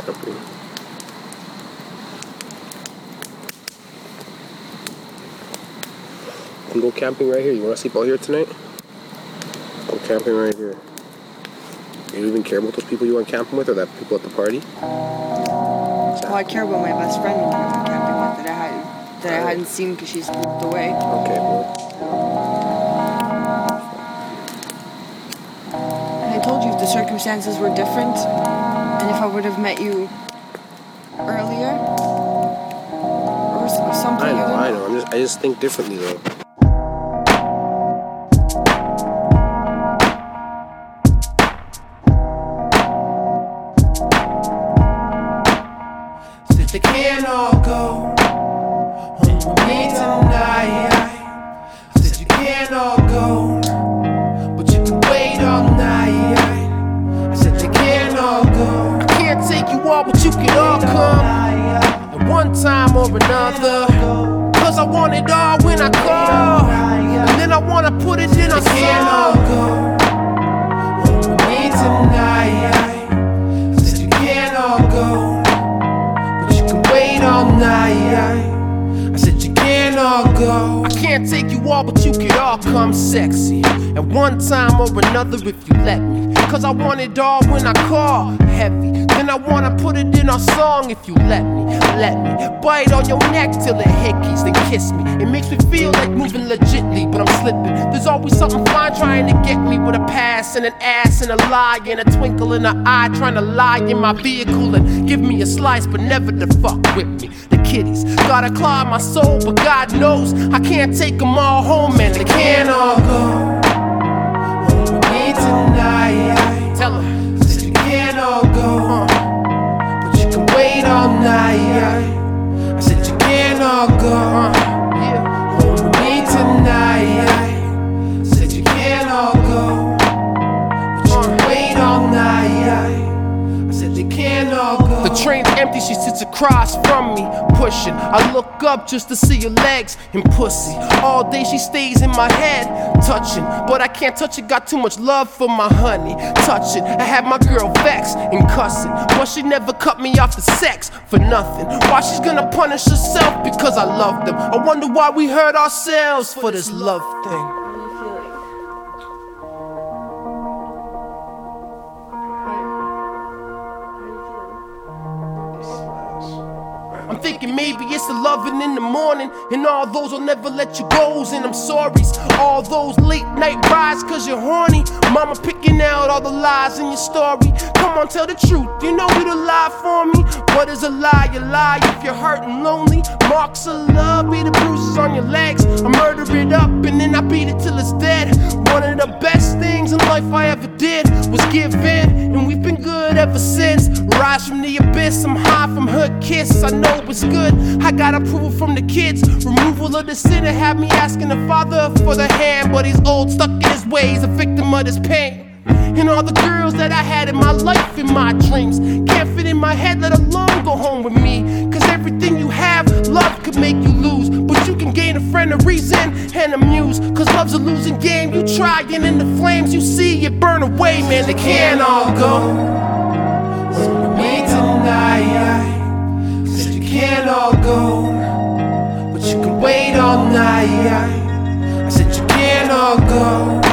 camping. We can go camping right here. You want to sleep out here tonight? Go camping right here. You don't even care about those people you went camping with, or that people at the party? Well, I care about my best friend when I went camping with that I hadn't seen because she's moved away. Okay, well. And I told you if the circumstances were different, and if I would have met you earlier, or something. I know. I just think differently though. They can't all go home with me tonight. Said you can't all go, but you can wait all night. I said they can't all go. I can't take you all, but you can all come at one time or another. Cause I want it all when I call, and then I wanna put it in a song. They can't all go home with me tonight. Said you can't all go, all night. I said you can't all go. I can't take you all, but you can all come sexy at one time or another if you let me. Cause I want it all when I call heavy. Then I wanna put it in our song if you let me. Let me bite on your neck till it hickeys, then kiss me. It makes me feel like moving legitly, but I'm slipping. There's always something fine trying to get me, with a pass and an ass and a lie and a twinkle in her eye, trying to lie in my vehicle and give me a slice, but never to fuck with me. The kitties gotta claw my soul, but God knows I can't take them all home, and they can't all go home with me tonight. Tell them, said you can't all go, but you can wait all night. I said you can't all go home with me tonight. Said you can't all go, but you can wait all night. I said they can't all go. The train's empty, she sits across from me, pushing. I look up just to see her legs and pussy. All day she stays in my head, touching, but I can't touch it, got too much love for my honey. Touching, I had my girl vexed and cussing, but she never cut me off the sex for nothing. Why she's gonna punish herself because I love them? I wonder why we hurt ourselves for this love thing. I'm thinking maybe it's the loving in the morning, and all those will never let you go's, and I'm sorry's. All those late night rides cause you're horny. Mama picking out all the lies in your story. Come on, tell the truth, you know you to lie for me. What is a lie? You lie if you're hurt and lonely. Marks of love be the bruises on your legs. I murder it up and then I beat it till it's dead. One of the best things in life I ever did was give in, and we've been good ever since. Rise from the abyss, I'm high from her kiss. I know it's good, I got approval from the kids. Removal of the sin and had me asking the father for the hand, but he's old, stuck in his ways, a victim of this pain. And all the girls that I had in my life, in my dreams, can't fit in my head, let alone go home with me. Cause everything you have, love could make you lose, but you can gain a friend, a reason, and a muse. Cause love's a losing game, you try and in the flames you see it burn away. Man, they can't all go with me tonight. Said you can't all go, but you can wait all night. I said you can't all go.